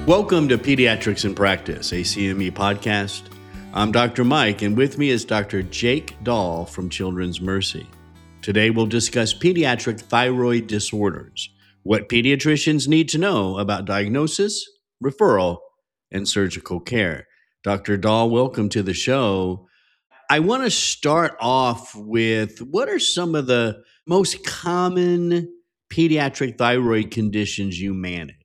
Welcome to Pediatrics in Practice, a CME podcast. I'm Dr. Mike, and with me is Dr. Jake Dahl from Children's Mercy. Today we'll discuss pediatric thyroid disorders, what pediatricians need to know about diagnosis, referral, and surgical care. Dr. Dahl, welcome to the show. I want to start off with what are some of the most common pediatric thyroid conditions you manage?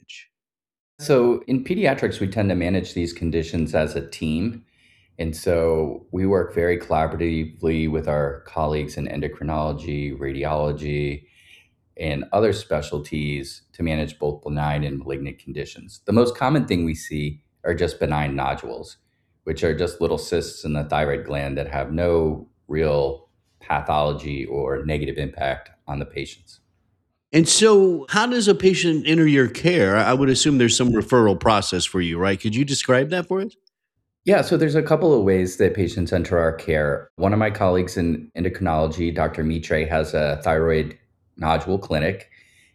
So in pediatrics, we tend to manage these conditions as a team. And so we work very collaboratively with our colleagues in endocrinology, radiology, and other specialties to manage both benign and malignant conditions. The most common thing we see are just benign nodules, which are just little cysts in the thyroid gland that have no real pathology or negative impact on the patients. And so, how does a patient enter your care? I would assume there's some referral process for you, right? Could you describe that for us? Yeah, so there's a couple of ways that patients enter our care. One of my colleagues in endocrinology, Dr. Mitre, has a thyroid nodule clinic,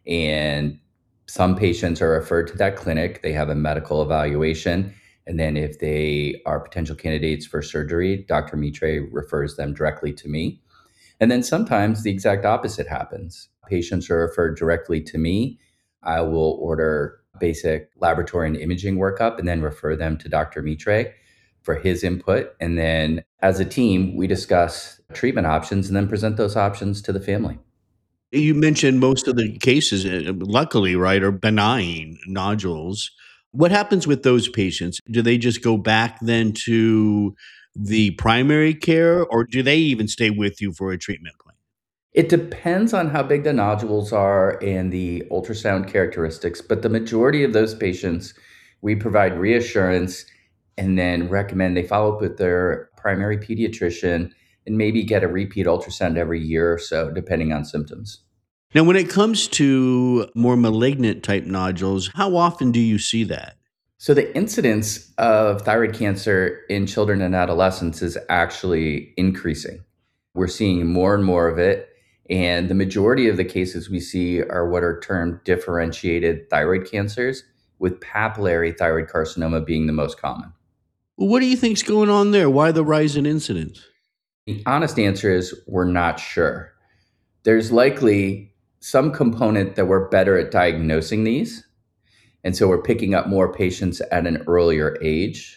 and some patients are referred to that clinic. They have a medical evaluation, and then if they are potential candidates for surgery, Dr. Mitre refers them directly to me. And then sometimes the exact opposite happens. Patients are referred directly to me. I will order basic laboratory and imaging workup and then refer them to Dr. Mitre for his input. And then as a team, we discuss treatment options and then present those options to the family. You mentioned most of the cases, luckily, right, are benign nodules. What happens with those patients? Do they just go back then to the primary care, or do they even stay with you for a treatment plan? It depends on how big the nodules are and the ultrasound characteristics, but the majority of those patients, we provide reassurance and then recommend they follow up with their primary pediatrician and maybe get a repeat ultrasound every year or so, depending on symptoms. Now, when it comes to more malignant type nodules, how often do you see that? So, the incidence of thyroid cancer in children and adolescents is actually increasing. We're seeing more and more of it. And the majority of the cases we see are what are termed differentiated thyroid cancers, with papillary thyroid carcinoma being the most common. What do you think's going on there? Why the rise in incidence? The honest answer is we're not sure. There's likely some component that we're better at diagnosing these. And so we're picking up more patients at an earlier age.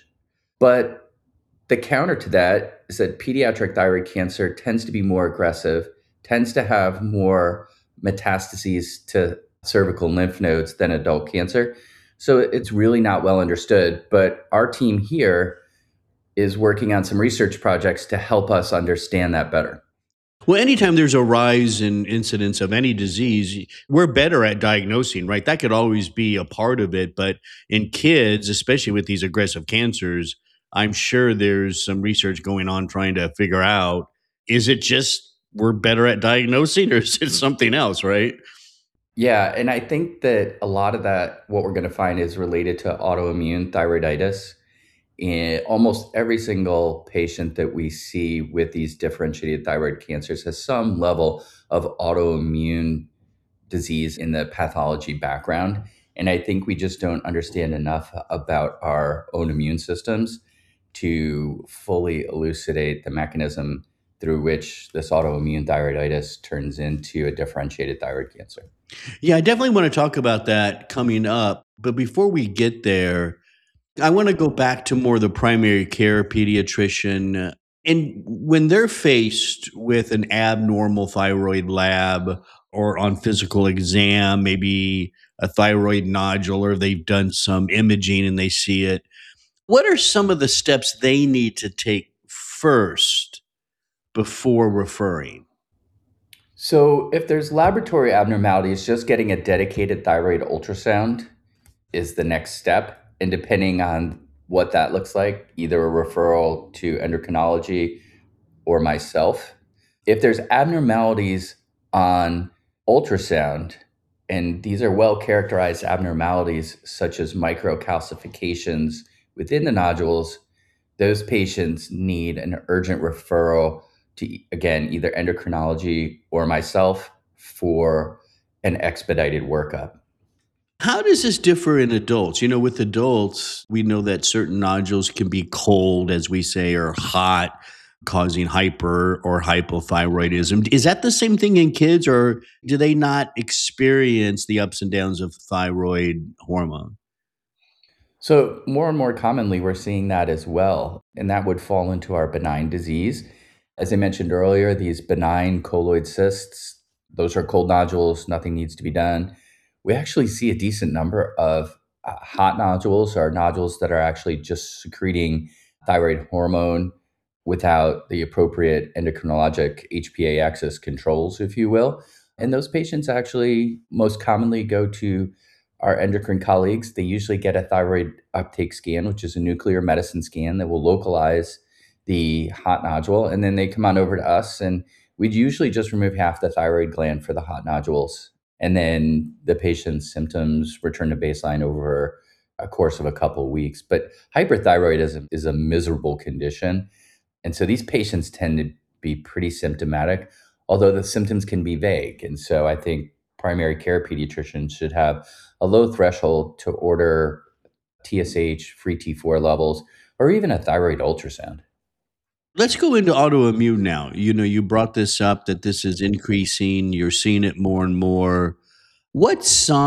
But the counter to that is that pediatric thyroid cancer tends to be more aggressive, tends to have more metastases to cervical lymph nodes than adult cancer. So it's really not well understood. But our team here is working on some research projects to help us understand that better. Well, anytime there's a rise in incidence of any disease, we're better at diagnosing, right? That could always be a part of it. But in kids, especially with these aggressive cancers, I'm sure there's some research going on trying to figure out, is it just we're better at diagnosing or is it something else, right? Yeah, and I think that a lot of that, what we're going to find is related to autoimmune thyroiditis. And almost every single patient that we see with these differentiated thyroid cancers has some level of autoimmune disease in the pathology background. And I think we just don't understand enough about our own immune systems to fully elucidate the mechanism through which this autoimmune thyroiditis turns into a differentiated thyroid cancer. Yeah, I definitely want to talk about that coming up. But before we get there, I want to go back to more the primary care pediatrician. And when they're faced with an abnormal thyroid lab or on physical exam, maybe a thyroid nodule, or they've done some imaging and they see it, what are some of the steps they need to take first before referring? So, if there's laboratory abnormalities, just getting a dedicated thyroid ultrasound is the next step. And depending on what that looks like, either a referral to endocrinology or myself. If there's abnormalities on ultrasound, and these are well characterized abnormalities such as microcalcifications within the nodules, those patients need an urgent referral to, again, either endocrinology or myself for an expedited workup. How does this differ in adults? With adults, we know that certain nodules can be cold, as we say, or hot, causing hyper or hypothyroidism. Is that the same thing in kids, or do they not experience the ups and downs of thyroid hormone? So, more and more commonly, we're seeing that as well. And that would fall into our benign disease. As I mentioned earlier, these benign colloid cysts, those are cold nodules, nothing needs to be done. We actually see a decent number of hot nodules or nodules that are actually just secreting thyroid hormone without the appropriate endocrinologic HPA axis controls, if you will. And those patients actually most commonly go to our endocrine colleagues. They usually get a thyroid uptake scan, which is a nuclear medicine scan that will localize the hot nodule. And then they come on over to us, and we'd usually just remove half the thyroid gland for the hot nodules. And then the patient's symptoms return to baseline over a course of a couple of weeks. But hyperthyroidism is a miserable condition. And so these patients tend to be pretty symptomatic, although the symptoms can be vague. And so I think primary care pediatricians should have a low threshold to order TSH, free T4 levels, or even a thyroid ultrasound. Let's go into autoimmune now. You brought this up that this is increasing, you're seeing it more and more. What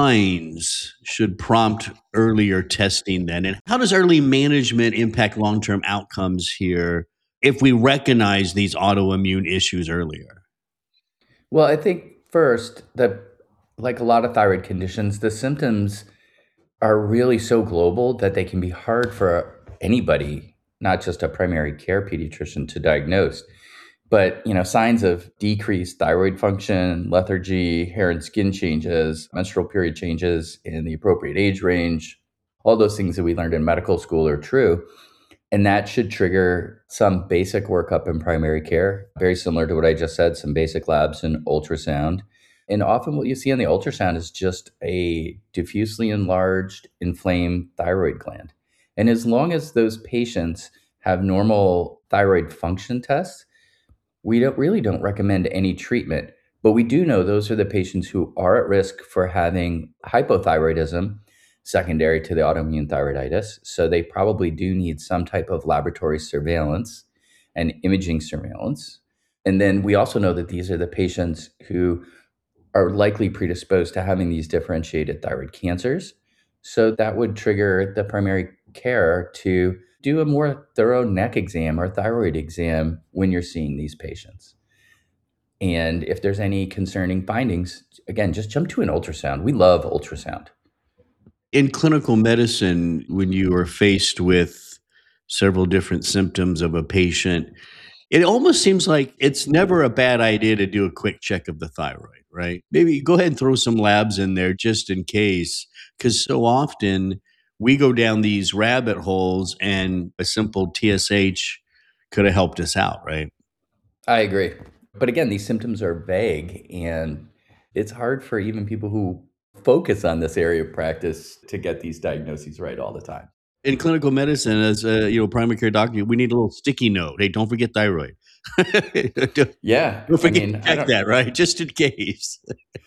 signs should prompt earlier testing then? And how does early management impact long term outcomes here if we recognize these autoimmune issues earlier? Well, I think first that, like a lot of thyroid conditions, the symptoms are really so global that they can be hard for anybody, not just a primary care pediatrician, to diagnose. But, signs of decreased thyroid function, lethargy, hair and skin changes, menstrual period changes in the appropriate age range, all those things that we learned in medical school are true. And that should trigger some basic workup in primary care, very similar to what I just said, some basic labs and ultrasound. And often what you see on the ultrasound is just a diffusely enlarged, inflamed thyroid gland. And as long as those patients have normal thyroid function tests, we don't recommend any treatment. But we do know those are the patients who are at risk for having hypothyroidism secondary to the autoimmune thyroiditis. So they probably do need some type of laboratory surveillance and imaging surveillance. And then we also know that these are the patients who are likely predisposed to having these differentiated thyroid cancers. So that would trigger the primary care to do a more thorough neck exam or thyroid exam when you're seeing these patients. And if there's any concerning findings, again, just jump to an ultrasound. We love ultrasound. In clinical medicine, when you are faced with several different symptoms of a patient, it almost seems like it's never a bad idea to do a quick check of the thyroid, right? Maybe go ahead and throw some labs in there just in case, because so often we go down these rabbit holes and a simple TSH could have helped us out, right? I agree. But again, these symptoms are vague, and it's hard for even people who focus on this area of practice to get these diagnoses right all the time. In clinical medicine, as a primary care doctor, we need a little sticky note. Hey, don't forget thyroid. don't Yeah, don't I forget mean, to check that, right? Just in case.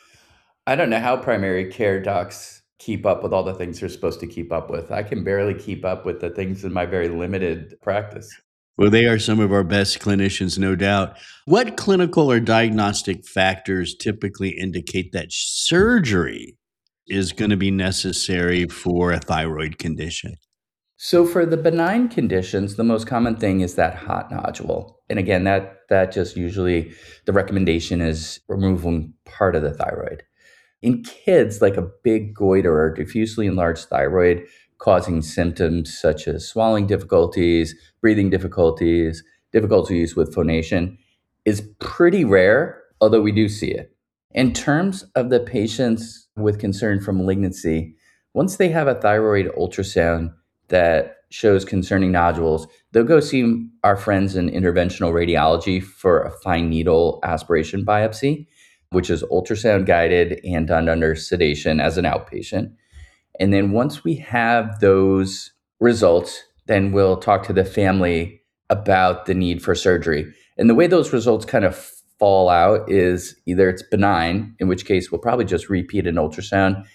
I don't know how primary care docs keep up with all the things they're supposed to keep up with. I can barely keep up with the things in my very limited practice. Well, they are some of our best clinicians, no doubt. What clinical or diagnostic factors typically indicate that surgery is going to be necessary for a thyroid condition? So for the benign conditions, the most common thing is that hot nodule. And again, that just usually the recommendation is removing part of the thyroid. In kids, like a big goiter or diffusely enlarged thyroid causing symptoms such as swallowing difficulties, breathing difficulties, difficulties with phonation is pretty rare, although we do see it. In terms of the patients with concern for malignancy, once they have a thyroid ultrasound that shows concerning nodules, they'll go see our friends in interventional radiology for a fine needle aspiration biopsy, which is ultrasound guided and done under sedation as an outpatient. And then once we have those results, then we'll talk to the family about the need for surgery. And the way those results kind of fall out is either it's benign, in which case we'll probably just repeat an ultrasound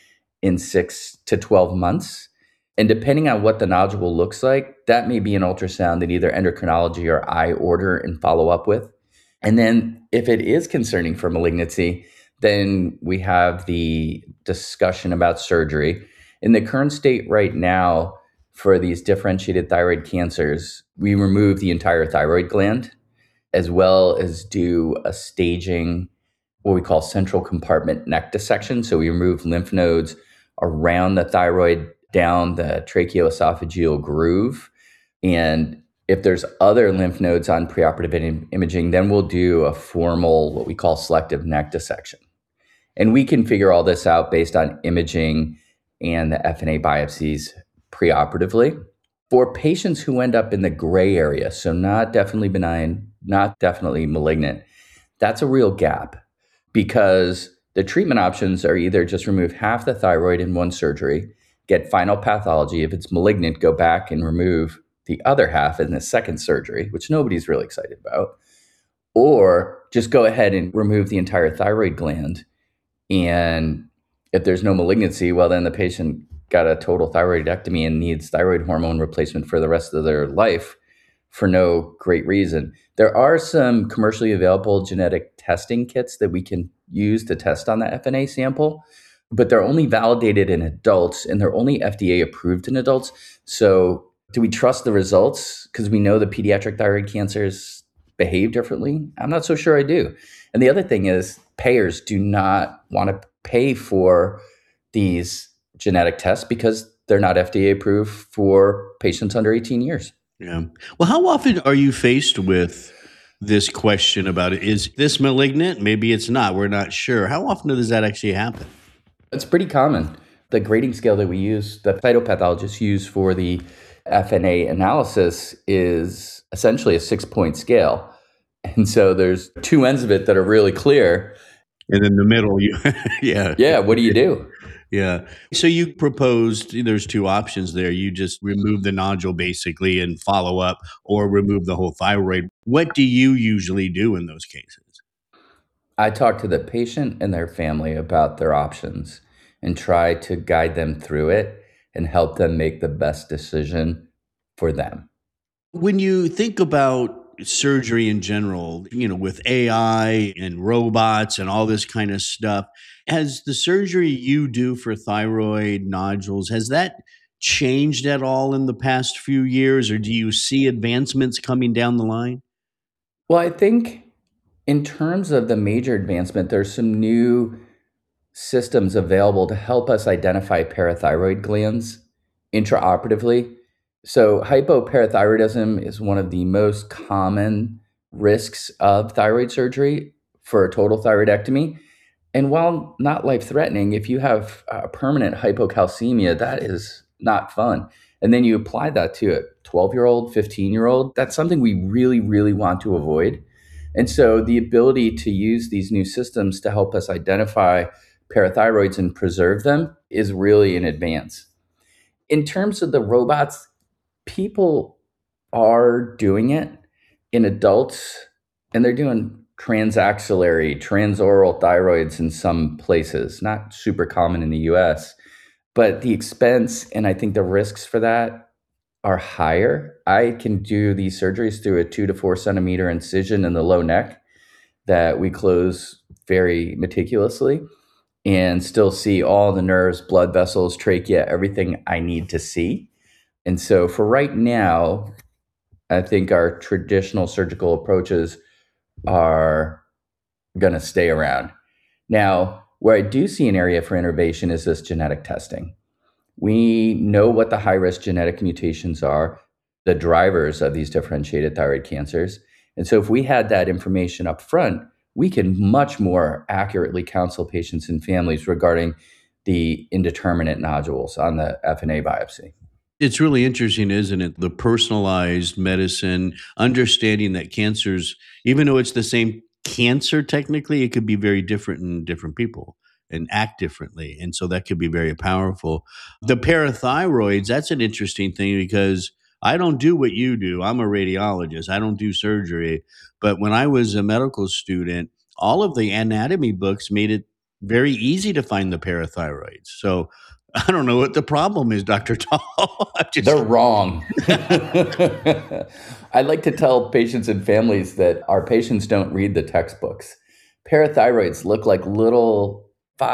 in 6 to 12 months. And depending on what the nodule looks like, that may be an ultrasound that either endocrinology or I order and follow up with. And then if it is concerning for malignancy, then we have the discussion about surgery. In the current state right now, for these differentiated thyroid cancers, we remove the entire thyroid gland, as well as do a staging, what we call central compartment neck dissection. So we remove lymph nodes around the thyroid, down the tracheoesophageal groove. And if there's other lymph nodes on preoperative imaging, then we'll do a formal, what we call selective neck dissection. And we can figure all this out based on imaging and the FNA biopsies preoperatively. For patients who end up in the gray area, so not definitely benign, not definitely malignant, that's a real gap, because the treatment options are either just remove half the thyroid in one surgery, get final pathology. If it's malignant, go back and remove the other half in the second surgery, which nobody's really excited about, or just go ahead and remove the entire thyroid gland. And if there's no malignancy, well, then the patient got a total thyroidectomy and needs thyroid hormone replacement for the rest of their life for no great reason. There are some commercially available genetic testing kits that we can use to test on the FNA sample, but they're only validated in adults and they're only FDA approved in adults. So do we trust the results because we know the pediatric thyroid cancers behave differently? I'm not so sure I do. And the other thing is payers do not want to pay for these genetic tests because they're not FDA approved for patients under 18 years. Yeah. Well, how often are you faced with this question about, is this malignant? Maybe it's not. We're not sure. How often does that actually happen? It's pretty common. The grading scale that we use, the cytopathologists use for the FNA analysis, is essentially a 6-point scale. And so there's two ends of it that are really clear. And in the middle, yeah. Yeah, what do you do? Yeah. So you proposed, there's two options there. You just remove the nodule basically and follow up, or remove the whole thyroid. What do you usually do in those cases? I talk to the patient and their family about their options and try to guide them through it and help them make the best decision for them. When you think about surgery in general, with AI and robots and all this kind of stuff, has the surgery you do for thyroid nodules, has that changed at all in the past few years, or do you see advancements coming down the line? Well, I think in terms of the major advancement, there's some new systems available to help us identify parathyroid glands intraoperatively. So hypoparathyroidism is one of the most common risks of thyroid surgery for a total thyroidectomy. And while not life-threatening, if you have permanent hypocalcemia, that is not fun. And then you apply that to a 12-year-old, 15-year-old, that's something we really, really want to avoid. And so the ability to use these new systems to help us identify parathyroids and preserve them is really an advance. In terms of the robots, people are doing it in adults, and they're doing transaxillary, transoral thyroids in some places, not super common in the US, but the expense and I think the risks for that are higher. I can do these surgeries through a 2 to 4 centimeter incision in the low neck that we close very meticulously and still see all the nerves, blood vessels, trachea, everything I need to see. And so for right now, I think our traditional surgical approaches are going to stay around. Now, where I do see an area for innovation is this genetic testing. We know what the high-risk genetic mutations are, the drivers of these differentiated thyroid cancers. And so if we had that information up front, we can much more accurately counsel patients and families regarding the indeterminate nodules on the FNA biopsy. It's really interesting, isn't it? The personalized medicine, understanding that cancers, even though it's the same cancer, technically, it could be very different in different people and act differently. And so that could be very powerful. The parathyroids, that's an interesting thing because I don't do what you do. I'm a radiologist. I don't do surgery. But when I was a medical student, all of the anatomy books made it very easy to find the parathyroids. So I don't know what the problem is, Dr. Dahl. They're wrong. I like to tell patients and families that our patients don't read the textbooks. Parathyroids look like little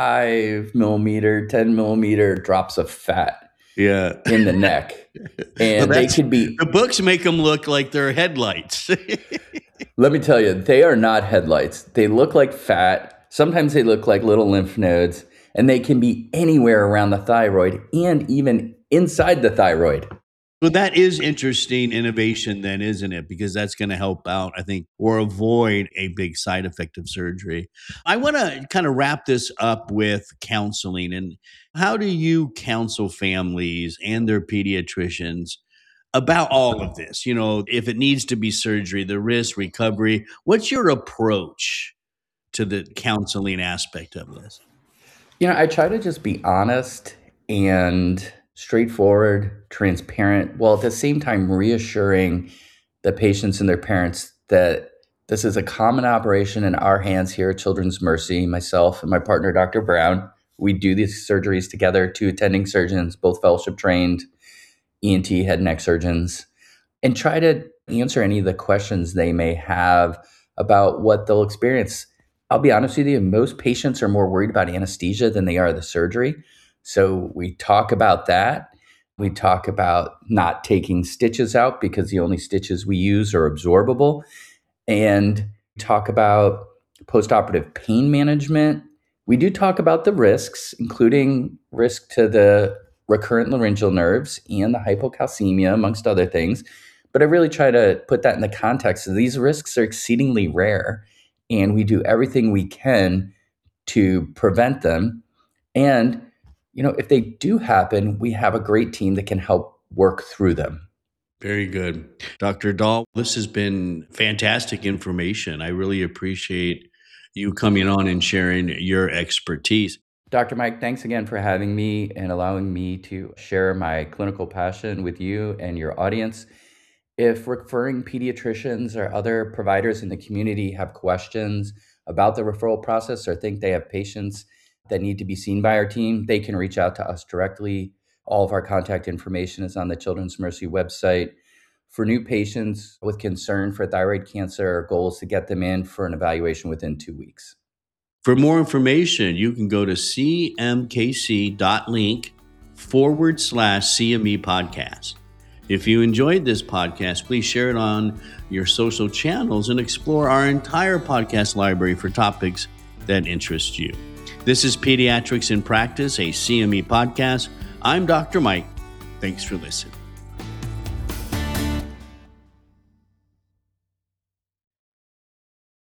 5 millimeter, 10 millimeter drops of fat in the neck. And they could be... The books make them look like they're headlights. Let me tell you, they are not headlights. They look like fat. Sometimes they look like little lymph nodes, and they can be anywhere around the thyroid and even inside the thyroid. Well, that is interesting innovation then, isn't it? Because that's going to help out, I think, or avoid a big side effect of surgery. I want to kind of wrap this up with counseling. And how do you counsel families and their pediatricians about all of this? You know, if it needs to be surgery, the risk, recovery, what's your approach to the counseling aspect of this? You know, I try to just be honest and straightforward, transparent, while at the same time reassuring the patients and their parents that this is a common operation in our hands here at Children's Mercy. Myself and my partner, Dr. Brown, we do these surgeries together, 2 attending surgeons, both fellowship trained, ENT head and neck surgeons, and try to answer any of the questions they may have about what they'll experience. I'll be honest with you, most patients are more worried about anesthesia than they are the surgery. So we talk about that. We talk about not taking stitches out because the only stitches we use are absorbable. And talk about postoperative pain management. We do talk about the risks, including risk to the recurrent laryngeal nerves and the hypocalcemia, amongst other things. But I really try to put that in the context of these risks are exceedingly rare, and we do everything we can to prevent them. And, you know, if they do happen, we have a great team that can help work through them. Very good. Dr. Dahl, this has been fantastic information. I really appreciate you coming on and sharing your expertise. Dr. Mike, thanks again for having me and allowing me to share my clinical passion with you and your audience. If referring pediatricians or other providers in the community have questions about the referral process or think they have patients that need to be seen by our team, they can reach out to us directly. All of our contact information is on the Children's Mercy website. For new patients with concern for thyroid cancer, our goal is to get them in for an evaluation within 2 weeks. For more information, you can go to cmkc.link/CME podcast. If you enjoyed this podcast, please share it on your social channels and explore our entire podcast library for topics that interest you. This is Pediatrics in Practice, a CME podcast. I'm Dr. Mike. Thanks for listening.